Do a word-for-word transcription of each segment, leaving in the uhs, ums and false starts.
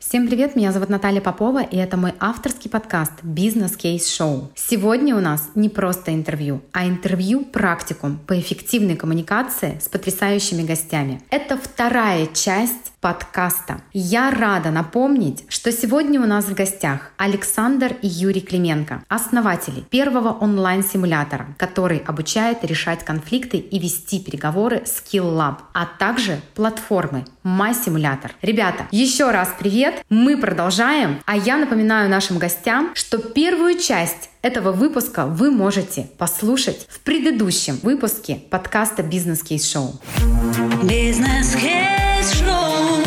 Всем привет, меня зовут Наталья Попова, и это мой авторский подкаст «Бизнес-кейс-шоу». Сегодня у нас не просто интервью, а интервью-практикум по эффективной коммуникации с потрясающими гостями. Это вторая часть подкаста. Я рада напомнить, что сегодня у нас в гостях Александр и Юрий Клименко, основатели первого онлайн-симулятора, который обучает решать конфликты и вести переговоры SkillLab, а также платформы MySimulator. Ребята, еще раз привет! Мы продолжаем, а я напоминаю нашим гостям, что первую часть этого выпуска вы можете послушать в предыдущем выпуске подкаста «Бизнес-кейс-шоу». Бизнес-кейс-шоу.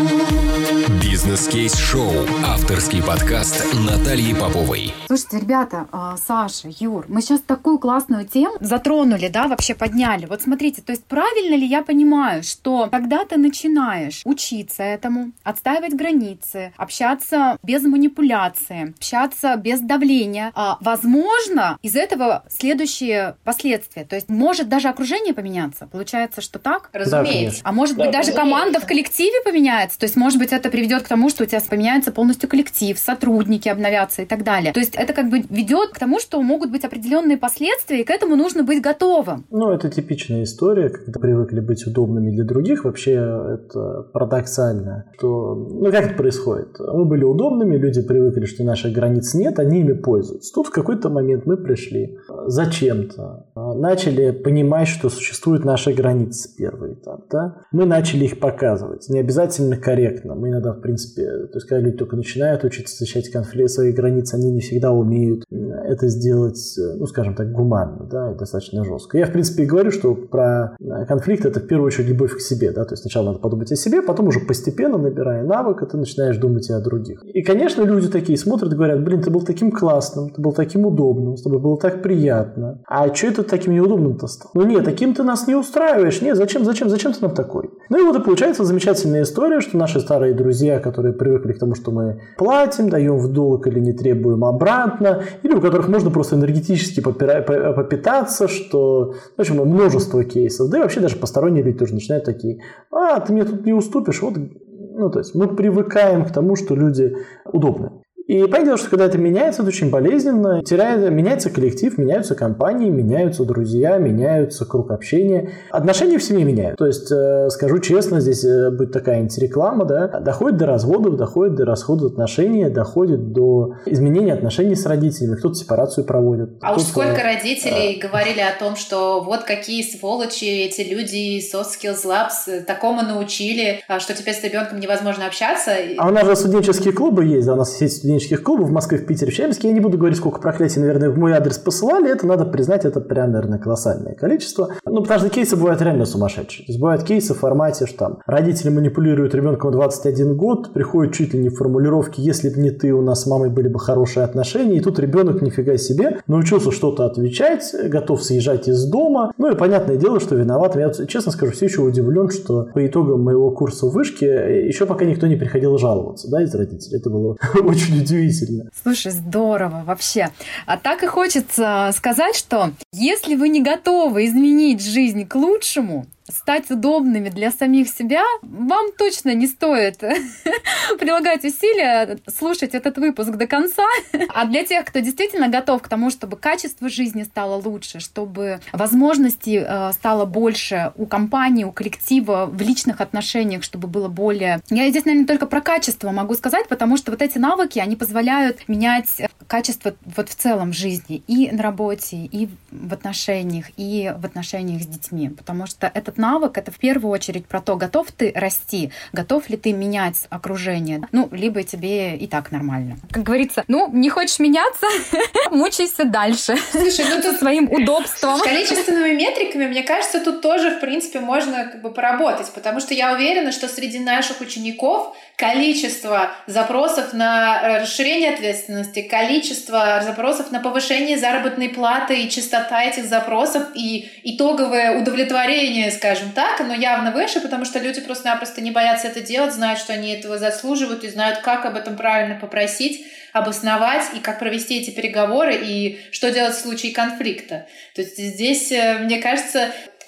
Бизнес-кейс-шоу. Авторский подкаст Натальи Поповой. Слушайте, ребята, Саша, Юр, мы сейчас такую классную тему затронули, да, вообще подняли. Вот смотрите, то есть правильно ли я понимаю, что когда ты начинаешь учиться этому, отстаивать границы, общаться без манипуляции, общаться без давления, возможно, из этого следующие последствия. То есть может даже окружение поменяться. Получается, что так? Разумеется. А может да, быть, даже разумеется. команда в коллективе поменяется. То есть, может быть, это приведет к тому, что у тебя поменяется полностью коллектив, сотрудники обновятся и так далее. То есть это как бы ведет к тому, что могут быть определенные последствия, и к этому нужно быть готовым. Ну, это типичная история, когда привыкли быть удобными для других. Вообще это парадоксально. Что, ну, как это происходит? Мы были удобными, люди привыкли, что наших границ нет, они ими пользуются. Тут в какой-то момент мы пришли зачем-то, начали понимать, что существуют наши границы, первый этап, да? Мы начали их показывать, не обязательно корректно. Мы иногда, в принципе, то есть, когда люди только начинают учиться защищать конфликт, свои границы, они не всегда умеют это сделать, ну, скажем так, гуманно, да, и достаточно жестко. Я, в принципе, и говорю, что про конфликт это в первую очередь любовь к себе, да, то есть сначала надо подумать о себе, потом уже постепенно, набирая навык, ты начинаешь думать и о других. И, конечно, люди такие смотрят и говорят: блин, ты был таким классным, ты был таким удобным, с тобой было так приятно. А что это таким неудобным-то стал? Ну нет, таким ты нас не устраиваешь. Нет, зачем, зачем, зачем ты нам такой? Ну и вот и получается замечательная история, что наши старые друзья, которые привыкли к тому, что мы платим, даем в долг или не требуем обратно, или у которых можно просто энергетически попитаться, что, в общем, множество кейсов. Да и вообще даже посторонние люди тоже начинают такие: а, ты мне тут не уступишь, вот. Ну, то есть мы привыкаем к тому, что люди удобны. И понятно, что когда это меняется, это очень болезненно. Теряет, меняется коллектив, меняются компании, меняются друзья, меняются круг общения. Отношения в семье меняют. То есть, э, скажу честно, здесь э, будет такая антиреклама, да, доходит до разводов, доходит до расхода отношений, доходит до изменения отношений с родителями. Кто-то сепарацию проводит. А уж сколько родителей а... говорили о том, что вот какие сволочи эти люди из Soft Skills Labs такому научили, что теперь с ребенком невозможно общаться. А у нас же студенческие клубы есть, да, у нас есть студенческие клубов в Москве, в Питере, в Челябинске. Я не буду говорить, сколько проклятий, наверное, в мой адрес посылали. Это надо признать, это прям, наверное, колоссальное количество. Ну, потому что кейсы бывают реально сумасшедшие. То есть бывают кейсы в формате, что там родители манипулируют ребенком двадцать один год, приходят чуть ли не в формулировке: если бы не ты, у нас с мамой были бы хорошие отношения. И тут ребенок, нифига себе, научился что-то отвечать, готов съезжать из дома. Ну и понятное дело, что виноват. Я, честно скажу, все еще удивлен, что по итогам моего курса в вышке еще пока никто не приходил жаловаться, да, из родителей. Это было очень удивительно. Слушай, здорово вообще. А так и хочется сказать, что если вы не готовы изменить жизнь к лучшему, стать удобными для самих себя, вам точно не стоит прилагать усилия слушать этот выпуск до конца. А для тех, кто действительно готов к тому, чтобы качество жизни стало лучше, чтобы возможностей стало больше у компании, у коллектива, в личных отношениях, чтобы было более... Я здесь, наверное, только про качество могу сказать, потому что вот эти навыки, они позволяют менять качество вот в целом жизни и на работе, и в отношениях, и в отношениях с детьми. Потому что этот навык — это в первую очередь про то, готов ты расти, готов ли ты менять окружение. Ну, либо тебе и так нормально. Как говорится, ну, не хочешь меняться, мучайся дальше. Слушай, ну тут своим удобством. С количественными метриками, мне кажется, тут тоже, в принципе, можно как бы поработать, потому что я уверена, что среди наших учеников количество запросов на расширение ответственности, количество запросов на повышение заработной платы и частота этих запросов и итоговое удовлетворение, скажем так, оно явно выше, потому что люди просто-напросто не боятся это делать, знают, что они этого заслуживают и знают, как об этом правильно попросить, обосновать и как провести эти переговоры и что делать в случае конфликта. То есть здесь, мне кажется,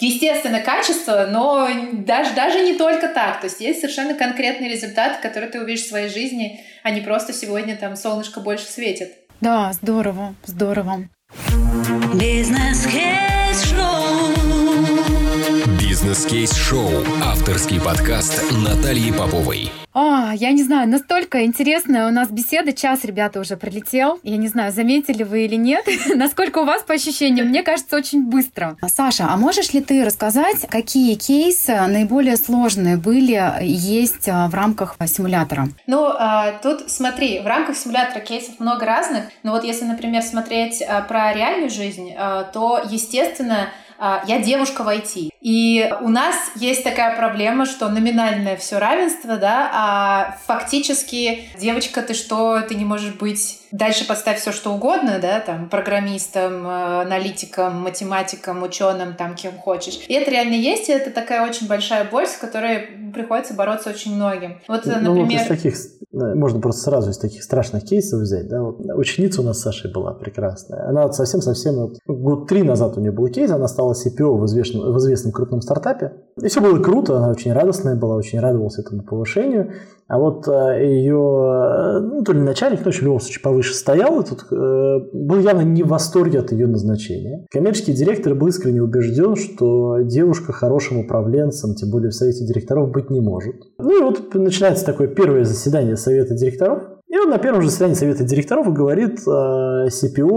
естественно, качество, но даже, даже не только так. То есть есть совершенно конкретные результаты, которые ты увидишь в своей жизни, а не просто сегодня там солнышко больше светит. Да, здорово, здорово. Бизнес-кейс-шоу. Бизнес-кейс-шоу. Авторский подкаст Натальи Поповой. А, я не знаю, настолько интересная у нас беседа. Час, ребята, уже пролетел. Я не знаю, заметили вы или нет. Насколько у вас по ощущениям? Мне кажется, очень быстро. Саша, а можешь ли ты рассказать, какие кейсы наиболее сложные были и есть в рамках симулятора? Ну, тут смотри, в рамках симулятора кейсов много разных. Но вот если, например, смотреть про реальную жизнь, то, естественно, я девушка в ай ти. И у нас есть такая проблема, что номинальное все равенство, да, а фактически девочка, ты что, ты не можешь быть... Дальше подставь все что угодно, да, там, программистом, аналитиком, математиком, ученым, там, кем хочешь. И это реально есть, и это такая очень большая боль, с которой приходится бороться очень многим. Вот, ну, например... Вот из таких, можно просто сразу из таких страшных кейсов взять, да, вот ученица у нас с Сашей была прекрасная. Она вот совсем-совсем, вот, год три назад у нее был кейс, она стала си пи о в известном, в известном крупном стартапе. И все было круто, она очень радостная была, очень радовалась этому повышению. А вот ее, ну, то ли начальник, ну, в любом случае повыше стоял, и тут э, был явно не в восторге от ее назначения. Коммерческий директор был искренне убежден, что девушка хорошим управленцем, тем более в совете директоров, быть не может. Ну и вот начинается такое первое заседание совета директоров. И он на первом же заседании совета директоров говорит э, си пи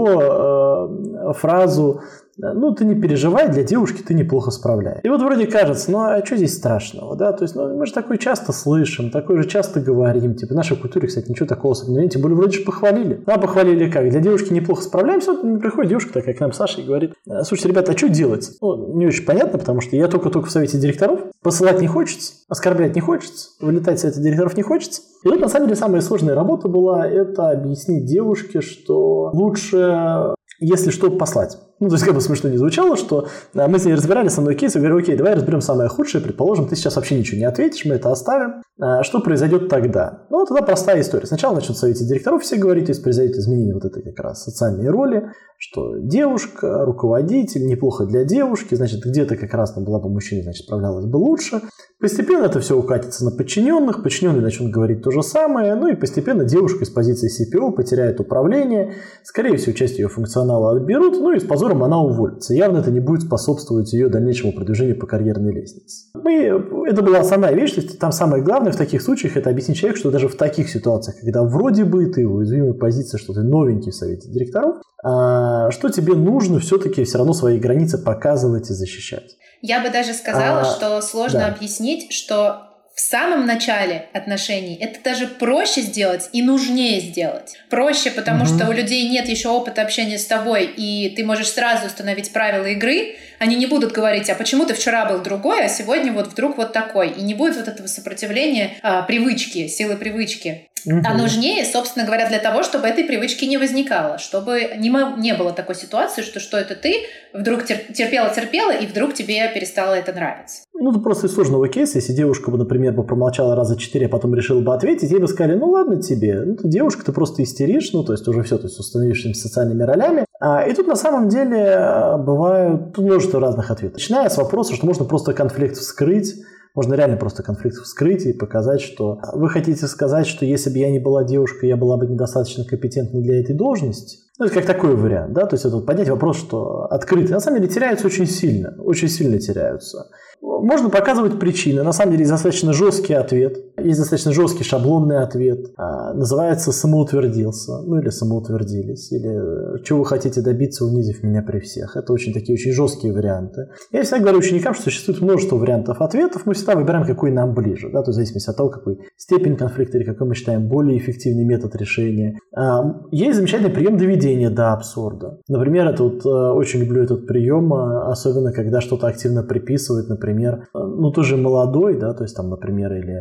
о э, фразу: ну, ты не переживай, для девушки ты неплохо справляешь. И вот вроде кажется, ну, а что здесь страшного, да? То есть, ну, мы же такое часто слышим, такое же часто говорим. Типа, в нашей культуре, кстати, ничего такого особенного нет, тем более вроде же похвалили. Ну, а похвалили как? Для девушки неплохо справляемся. Вот приходит девушка такая к нам, Саша, и говорит: слушайте, ребята, а что делать? Ну, не очень понятно, потому что я только-только в совете директоров, посылать не хочется, оскорблять не хочется, вылетать в совет директоров не хочется. И вот, на самом деле, самая сложная работа была это объяснить девушке, что лучше, если что, послать. Ну, то есть, как бы смешно не звучало, что мы с ней разбирали со мной кейс, я говорю: окей, давай разберем самое худшее, предположим, ты сейчас вообще ничего не ответишь, мы это оставим. Что произойдет тогда? Ну, тогда простая история. Сначала начнут в совете директоров все говорить, то есть произойдет изменение вот этой как раз социальной роли, что девушка, руководитель, неплохо для девушки, значит, где-то как раз там была бы мужчина, значит, справлялась бы лучше. Постепенно это все укатится на подчиненных, подчиненные начнут говорить то же самое, ну и постепенно девушка из позиции си пи о потеряет управление, скорее всего, часть ее функционала отберут, ну и с позором она уволится. Явно это не будет способствовать ее дальнейшему продвижению по карьерной лестнице. Мы, это была основная вещь, то есть там самое главное в таких случаях это объяснить человеку, что даже в таких ситуациях, когда вроде бы ты в уязвимой позиции, что ты новенький в совете директоров, а, что тебе нужно все-таки все равно свои границы показывать и защищать. Я бы даже сказала, а, что сложно да. объяснить, что в самом начале отношений это даже проще сделать и нужнее сделать. Проще, потому угу. что у людей нет еще опыта общения с тобой, и ты можешь сразу установить правила игры. Они не будут говорить: а почему ты вчера был другой, а сегодня вот вдруг вот такой. И не будет вот этого сопротивления а, привычки, силы привычки. Угу. А нужнее, собственно говоря, для того, чтобы этой привычки не возникало, чтобы не, не было такой ситуации, что что это ты вдруг терпела-терпела, и вдруг тебе перестало это нравиться. Ну, это просто из сложного кейса. Если девушка бы, например, бы промолчала раза четыре, а потом решила бы ответить, ей бы сказали: ну ладно тебе, ну ты девушка, ты просто истеришь, ну то есть уже все, то есть установившимися социальными ролями. А, и тут на самом деле бывают тут множество разных ответов. Начиная с вопроса, что можно просто конфликт вскрыть, можно реально просто конфликт вскрыть и показать, что вы хотите сказать, что если бы я не была девушкой, я была бы недостаточно компетентна для этой должности. Ну, это как такой вариант, да, то есть это вот поднять вопрос, что открытые, на самом деле теряются очень сильно, очень сильно теряются. Можно показывать причины, на самом деле есть достаточно жесткий ответ, есть достаточно жесткий шаблонный ответ, а, называется «самоутвердился», ну или «самоутвердились», или «чего вы хотите добиться, унизив меня при всех». Это очень такие очень жесткие варианты. Я всегда говорю ученикам, что существует множество вариантов ответов, мы всегда выбираем, какой нам ближе, да, то есть в зависимости от того, какой степень конфликта или какой мы считаем более эффективный метод решения. А, есть замечательный прием доведения до абсурда. Например, это вот, очень люблю этот прием, особенно когда что-то активно приписывают, например, например, ну, ты же молодой, да, то есть там, например, или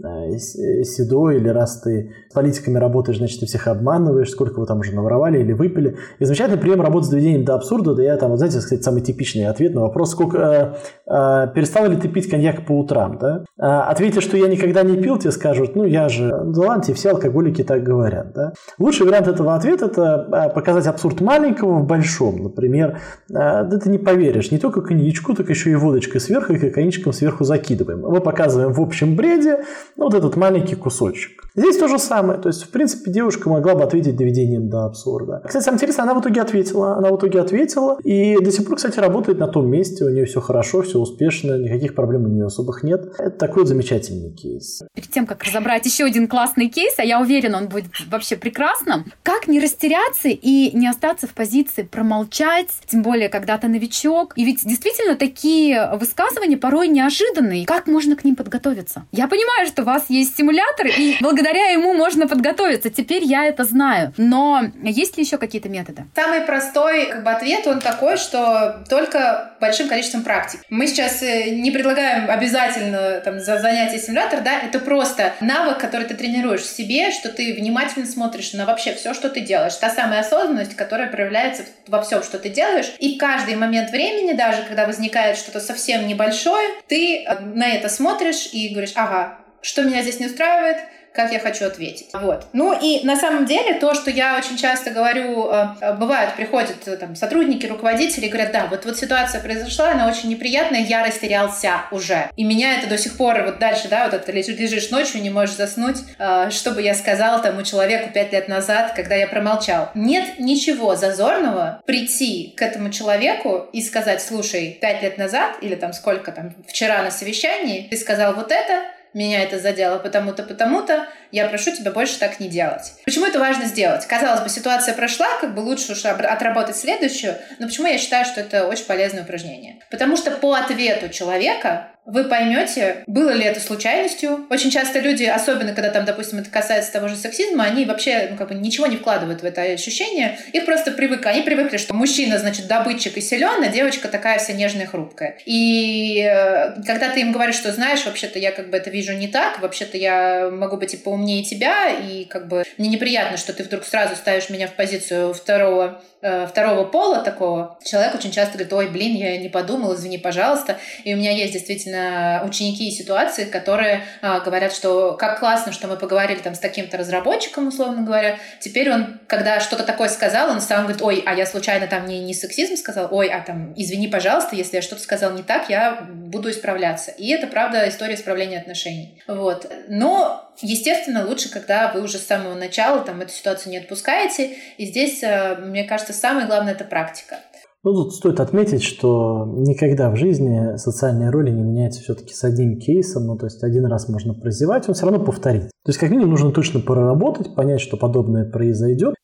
э, седой, или раз ты с политиками работаешь, значит, ты всех обманываешь, сколько вы там уже наворовали или выпили. И замечательный пример работы с доведением до абсурда, да я там, вот знаете, кстати, самый типичный ответ на вопрос, сколько э, э, перестал ли ты пить коньяк по утрам, да? А, ответишь, что я никогда не пил, тебе скажут, ну, я же, да ладно, тебе все алкоголики так говорят, да? Лучший вариант этого ответа – это показать абсурд маленького в большом. Например, да ты не поверишь, не только коньячку, так еще и водочкой сверху, и кокаинчиком сверху закидываем. Мы показываем в общем бреде вот этот маленький кусочек. Здесь то же самое. То есть, в принципе, девушка могла бы ответить доведением до абсурда. Кстати, самое интересное, она в итоге ответила. Она в итоге ответила. И до сих пор, кстати, работает на том месте. У нее все хорошо, все успешно. Никаких проблем у нее особых нет. Это такой замечательный кейс. Перед тем, как разобрать еще один классный кейс, а я уверена, он будет вообще прекрасным, как не растеряться и не остаться в позиции промолчать, тем более, когда ты новичок. И ведь действительно такие высказывания порой неожиданные. Как можно к ним подготовиться? Я понимаю, что у вас есть симулятор, и благодаря ему можно подготовиться. Теперь я это знаю. Но есть ли еще какие-то методы? Самый простой как бы, ответ, он такой, что только большим количеством практик. Мы сейчас не предлагаем обязательно там, за занятие симулятор, да, это просто навык, который ты тренируешь в себе, что ты внимательно смотришь на вообще все, что ты делаешь. Та самая осознанность, которая проявляется во всем, что ты делаешь. И в каждый момент времени, даже когда возникает что-то совсем небольшое, ты на это смотришь и говоришь, ага, что меня здесь не устраивает, как я хочу ответить. Вот. Ну и на самом деле то, что я очень часто говорю, бывает, приходят там, сотрудники, руководители и говорят, да, вот, вот ситуация произошла, она очень неприятная, я растерялся уже. И меня это до сих пор вот дальше, да, вот это лежишь ночью, не можешь заснуть, что бы я сказал тому человеку пять лет назад, когда я промолчал. Нет ничего зазорного прийти к этому человеку и сказать, слушай, пять лет назад или там сколько там вчера на совещании ты сказал вот это, меня это задело потому-то, потому-то, я прошу тебя больше так не делать. Почему это важно сделать? Казалось бы, ситуация прошла, как бы лучше уж отработать следующую, но почему я считаю, что это очень полезное упражнение? Потому что по ответу человека вы поймете, было ли это случайностью. Очень часто люди, особенно когда там, допустим, это касается того же сексизма, они вообще ну, как бы ничего не вкладывают в это ощущение. Их просто привыкли. Они привыкли, что мужчина, значит, добытчик и силен, а девочка такая вся нежная и хрупкая. И э, когда ты им говоришь, что знаешь, вообще-то я как бы это вижу не так, вообще-то я могу быть и поумнее тебя, и как бы мне неприятно, что ты вдруг сразу ставишь меня в позицию второго второго пола такого, человек очень часто говорит, ой, блин, я не подумал, извини, пожалуйста. И у меня есть действительно ученики и ситуации, которые а, говорят, что как классно, что мы поговорили там с таким-то разработчиком, условно говоря. Теперь он, когда что-то такое сказал, он сам говорит, ой, а я случайно там не, не сексизм сказал, ой, а там, извини, пожалуйста, если я что-то сказал не так, я буду исправляться. И это, правда, история исправления отношений. Вот. Но естественно, лучше, когда вы уже с самого начала там, эту ситуацию не отпускаете. И здесь, мне кажется, самое главное – это практика. Ну, тут стоит отметить, что никогда в жизни социальные роли не меняются все-таки с одним кейсом. Ну, то есть один раз можно прозевать, он все равно повторит. То есть как минимум нужно точно проработать, понять, что подобное произойдет.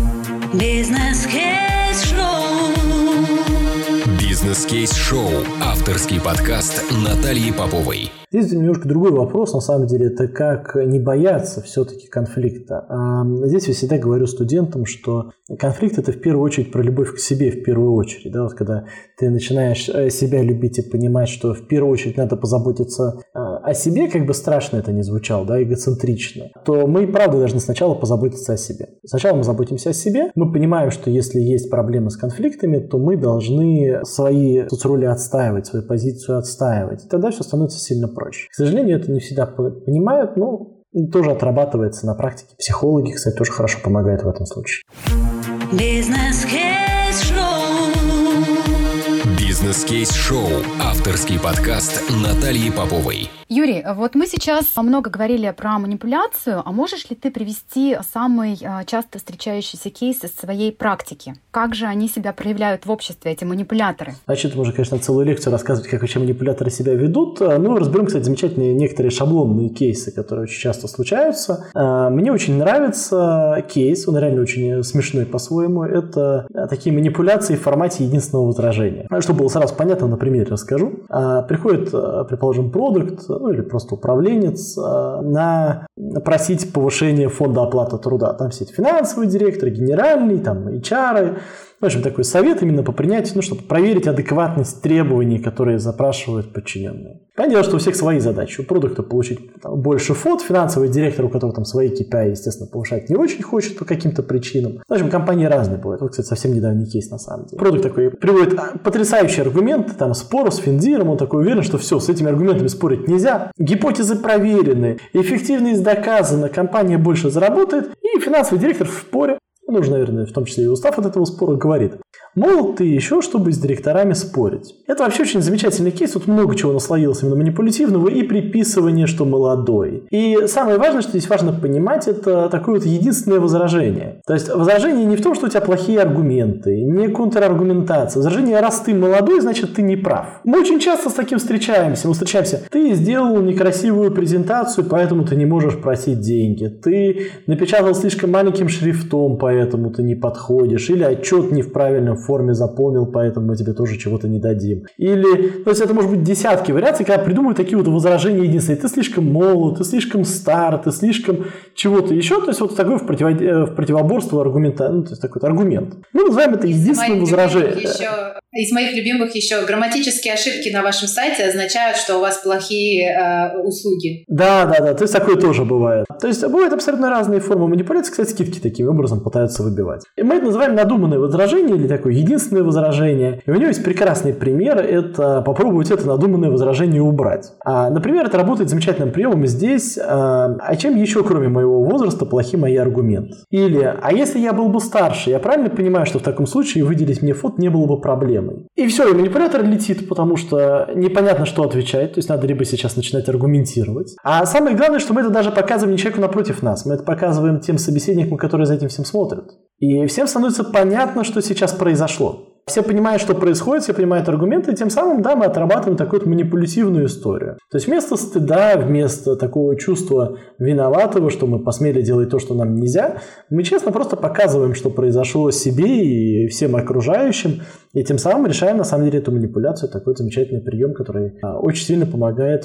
Бизнес-кейс-шоу. Бизнес-кейс-шоу. Авторский подкаст Натальи Поповой. Здесь немножко другой вопрос, на самом деле, это как не бояться все-таки конфликта. А здесь я всегда говорю студентам, что конфликт – это в первую очередь про любовь к себе, в первую очередь. Да? Вот когда ты начинаешь себя любить и понимать, что в первую очередь надо позаботиться о себе, как бы страшно это ни звучало, да, эгоцентрично, то мы и правда должны сначала позаботиться о себе. Сначала мы заботимся о себе, мы понимаем, что если есть проблемы с конфликтами, то мы должны свои соцроли отстаивать, свою позицию отстаивать. И тогда все становится сильно проще. Проще. К сожалению, это не всегда понимают, но тоже отрабатывается на практике. Психологи, кстати, тоже хорошо помогают в этом случае. Бизнес-кейс-шоу. Бизнес-кейс-шоу. Авторский подкаст Натальи Поповой. Юрий, вот мы сейчас много говорили про манипуляцию, а можешь ли ты привести самый часто встречающийся кейс из своей практики? Как же они себя проявляют в обществе, эти манипуляторы? Значит, можно, конечно, целую лекцию рассказывать, как вообще манипуляторы себя ведут. Ну, разберем, кстати, замечательные некоторые шаблонные кейсы, которые очень часто случаются. Мне очень нравится кейс, он реально очень смешной по-своему. Это такие манипуляции в формате единственного возражения. Чтобы было сразу понятно, на примере расскажу. Приходит, предположим, продукт, ну или просто управленец, на просить повышения фонда оплаты труда. Там сидит финансовый директор, генеральный, там эйч ар, В общем, такой совет именно по принятию, ну, чтобы проверить адекватность требований, которые запрашивают подчиненные. Понятное дело, что у всех свои задачи. У продукта получить там больше фот, финансовый директор, у которого там свои кей пи ай, естественно, повышать не очень хочет по каким-то причинам. В общем, компании разные бывают. Вот, кстати, совсем недавний кейс на самом деле. Продукт такой приводит потрясающие аргументы, там, спор с Финдиром, он такой уверен, что все, с этими аргументами спорить нельзя. Гипотезы проверены, эффективность доказана, компания больше заработает, и финансовый директор в споре, он уже, наверное, в том числе и устав от этого спора, говорит: мол, ты еще, чтобы с директорами спорить. Это вообще очень замечательный кейс. Тут много чего наслоилось именно манипулятивного и приписывания, что молодой. И самое важное, что здесь важно понимать, это такое вот единственное возражение. То есть возражение не в том, что у тебя плохие аргументы, не контраргументация. Возражение: раз ты молодой, значит ты не прав. Мы очень часто с таким встречаемся. Мы встречаемся: ты сделал некрасивую презентацию, поэтому ты не можешь просить деньги. Ты напечатал слишком маленьким шрифтом, поэтому поэтому ты не подходишь, или отчет не в правильном форме заполнил, поэтому мы тебе тоже чего-то не дадим. Или, то есть это может быть десятки вариаций, когда придумывают такие вот возражения единственные: ты слишком молод, ты слишком стар, ты слишком чего-то еще, то есть вот такое в, противо, в противоборство аргумента, ну, то есть такой вот аргумент. Мы называем это единственным возражением. Из моих любимых еще грамматические ошибки на вашем сайте означают, что у вас плохие э, услуги. Да, да, да, то есть такое тоже бывает. То есть бывают абсолютно разные формы манипуляции, кстати, скидки таким образом пытаются выбивать. И мы это называем надуманное возражение или такое единственное возражение. И у него есть прекрасный пример, это попробовать это надуманное возражение убрать. А, например, это работает замечательным приемом здесь: а, а чем еще, кроме моего возраста, плохи мои аргументы? Или: а если я был бы старше, я правильно понимаю, что в таком случае выделить мне фот не было бы проблемой? И все, и манипулятор летит, потому что непонятно, что отвечать, то есть надо либо сейчас начинать аргументировать. А самое главное, что мы это даже показываем не человеку напротив нас, мы это показываем тем собеседникам, которые за этим всем смотрят. И всем становится понятно, что сейчас произошло. Все понимают, что происходит, все понимают аргументы, и тем самым, да, мы отрабатываем такую вот манипулятивную историю. То есть вместо стыда, вместо такого чувства виноватого, что мы посмели делать то, что нам нельзя, мы честно просто показываем, что произошло себе и всем окружающим, и тем самым решаем, на самом деле, эту манипуляцию. Такой замечательный прием, который а, очень сильно помогает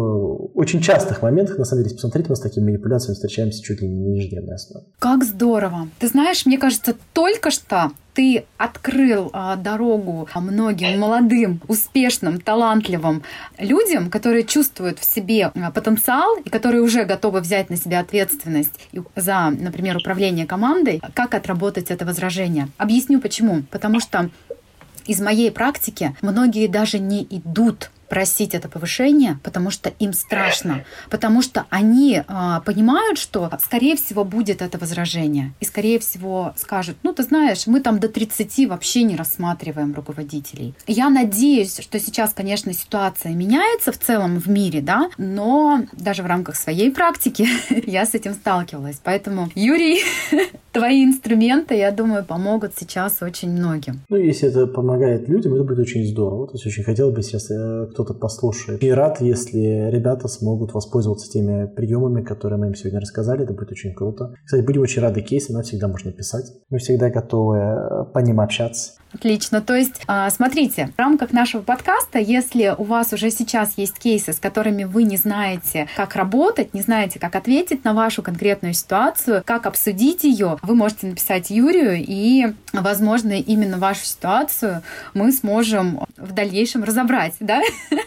в очень частых моментах. На самом деле, если посмотреть, мы с такими манипуляциями встречаемся чуть ли не на ежедневной основе. Как здорово! Ты знаешь, мне кажется, только что ты открыл а, дорогу многим молодым, успешным, талантливым людям, которые чувствуют в себе а, потенциал и которые уже готовы взять на себя ответственность за, например, управление командой, как отработать это возражение. Объясню почему. Потому что из моей практики многие даже не идут просить это повышение, потому что им страшно, потому что они а, понимают, что, скорее всего, будет это возражение, и, скорее всего, скажут: ну, ты знаешь, мы там до тридцати вообще не рассматриваем руководителей. Я надеюсь, что сейчас, конечно, ситуация меняется в целом в мире, да, но даже в рамках своей практики я с этим сталкивалась. Поэтому, Юрий, твои инструменты, я думаю, помогут сейчас очень многим. Ну, если это помогает людям, это будет очень здорово. То есть очень хотел бы сейчас кто-то послушает. И рад, если ребята смогут воспользоваться теми приемами, которые мы им сегодня рассказали. Это будет очень круто. Кстати, будем очень рады кейсам, нам всегда можно писать. Мы всегда готовы по ним общаться. Отлично. То есть, смотрите, в рамках нашего подкаста, если у вас уже сейчас есть кейсы, с которыми вы не знаете, как работать, не знаете, как ответить на вашу конкретную ситуацию, как обсудить ее, вы можете написать Юрию, и, возможно, именно вашу ситуацию мы сможем в дальнейшем разобрать, да?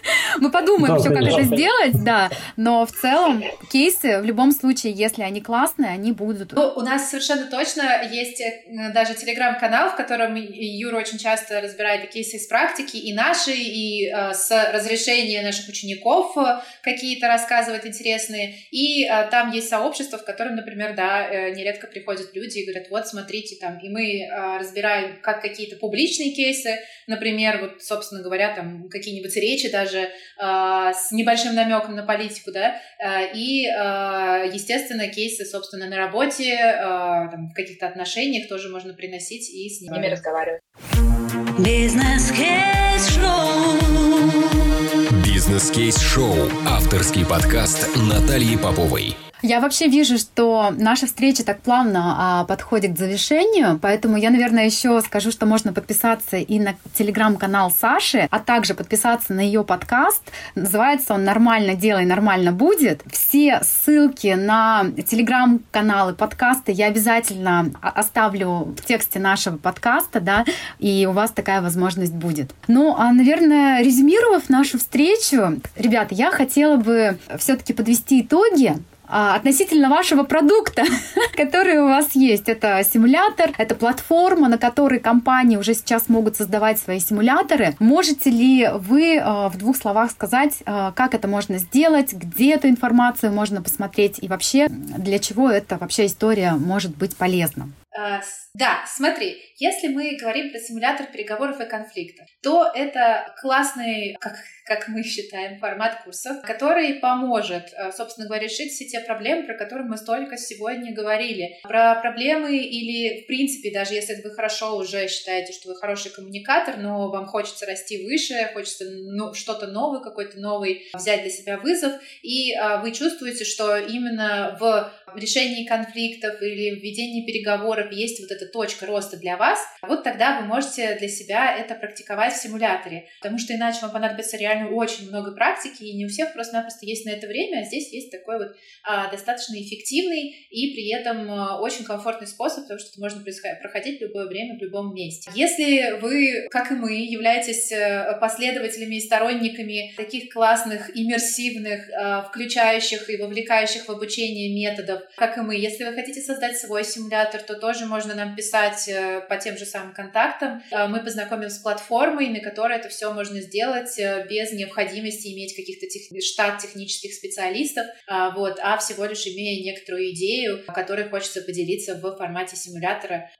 Мы подумаем да, еще, как конечно. это сделать, да, но в целом кейсы, в любом случае, если они классные, они будут... Ну, у нас совершенно точно есть даже телеграм-канал, в котором Юра очень часто разбирает и кейсы из практики, и наши, и э, с разрешения наших учеников какие-то рассказывает интересные, и э, там есть сообщество, в котором, например, да, э, нередко приходят люди и говорят: вот, смотрите, там, и мы э, разбираем как какие-то публичные кейсы, например, вот, собственно говоря, там, какие-нибудь речи даже э, с небольшим намеком на политику, да, э, и, э, естественно, кейсы, собственно, на работе, э, там, в каких-то отношениях тоже можно приносить и с ними разговаривать. Бизнес-кейс-шоу. Бизнес-кейс-шоу. Авторский подкаст Натальи Поповой. Я вообще вижу, что наша встреча так плавно а, подходит к завершению, поэтому я, наверное, еще скажу, что можно подписаться и на телеграм-канал Саши, а также подписаться на ее подкаст. Называется он «Нормально делай, нормально будет». Все ссылки на телеграм-каналы, подкасты я обязательно оставлю в тексте нашего подкаста, да, и у вас такая возможность будет. Ну, а, наверное, резюмировав нашу встречу, ребята, я хотела бы все-таки подвести итоги относительно вашего продукта, который у вас есть. Это симулятор, это платформа, на которой компании уже сейчас могут создавать свои симуляторы. Можете ли вы в двух словах сказать, как это можно сделать, где эту информацию можно посмотреть и вообще для чего эта вообще история может быть полезна? Да, смотри, если мы говорим про симулятор переговоров и конфликтов, то это классный, как, как мы считаем, формат курсов, который поможет, собственно говоря, решить все те проблемы, про которые мы столько сегодня говорили. Про проблемы или, в принципе, даже если вы хорошо уже считаете, что вы хороший коммуникатор, но вам хочется расти выше, хочется ну, что-то новое, какой-то новый взять для себя вызов, и а, вы чувствуете, что именно в решении конфликтов или в ведении переговоров есть вот эта точка роста для вас, вот тогда вы можете для себя это практиковать в симуляторе, потому что иначе вам понадобится реально очень много практики, и не у всех просто-напросто есть на это время, а здесь есть такой вот а, достаточно эффективный и при этом а, очень комфортный способ, потому что это можно проходить в любое время, в любом месте. Если вы, как и мы, являетесь последователями и сторонниками таких классных, иммерсивных, а, включающих и вовлекающих в обучение методов, как и мы, если вы хотите создать свой симулятор, то тоже можно нам писать по тем же самым контактам. Мы познакомим с платформой, на которой это все можно сделать без необходимости иметь каких-то тех... штат технических специалистов, вот, а всего лишь имея некоторую идею, которой хочется поделиться в формате симулятора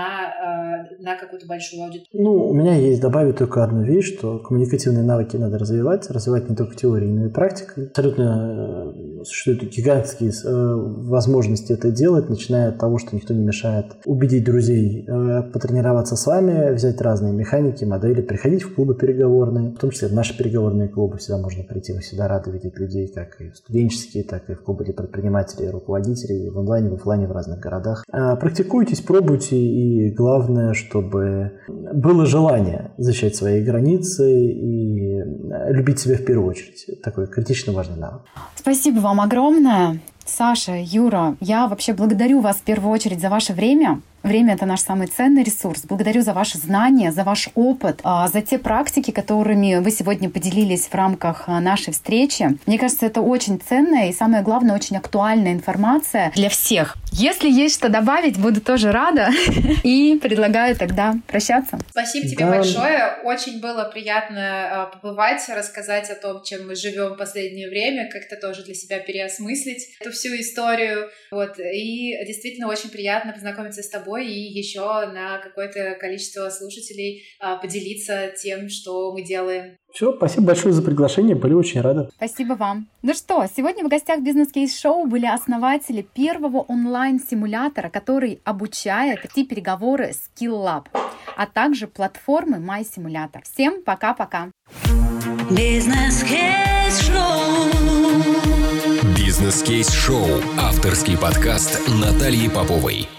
на, на какую-то большую аудиторию. Ну, у меня есть добавить только одну вещь, что коммуникативные навыки надо развивать, развивать не только теорией, но и практикой. Абсолютно существуют гигантские возможности это делать, начиная от того, что никто не мешает убедить друзей э, потренироваться с вами, взять разные механики, модели, приходить в клубы переговорные, в том числе в наши переговорные клубы всегда можно прийти, мы всегда рады видеть людей, как и студенческие, так и в клубы для предпринимателей и руководителей, в онлайне, в офлайне, в разных городах. Э, практикуйтесь, пробуйте, и главное, чтобы было желание защищать свои границы и любить себя в первую очередь. Такой критично важный навык. Спасибо вам огромное. Саша, Юра, я вообще благодарю вас в первую очередь за ваше время. Время — это наш самый ценный ресурс. Благодарю за ваши знания, за ваш опыт, за те практики, которыми вы сегодня поделились в рамках нашей встречи. Мне кажется, это очень ценная и, самое главное, очень актуальная информация для всех. Если есть что добавить, буду тоже рада и предлагаю тогда прощаться. Спасибо тебе да. большое. Очень было приятно побывать, рассказать о том, чем мы живем в последнее время, как-то тоже для себя переосмыслить эту всю историю. Вот. И действительно очень приятно познакомиться с тобой и еще на какое-то количество слушателей а, поделиться тем, что мы делаем. Все, спасибо большое за приглашение, были очень рады. Спасибо вам. Ну что, сегодня в гостях бизнес-кейс-шоу были основатели первого онлайн-симулятора, который обучает вести переговоры SkillLab, а также платформы MySimulator. Всем пока-пока. Бизнес-кейс-шоу. Бизнес-кейс-шоу. Авторский подкаст Натальи Поповой.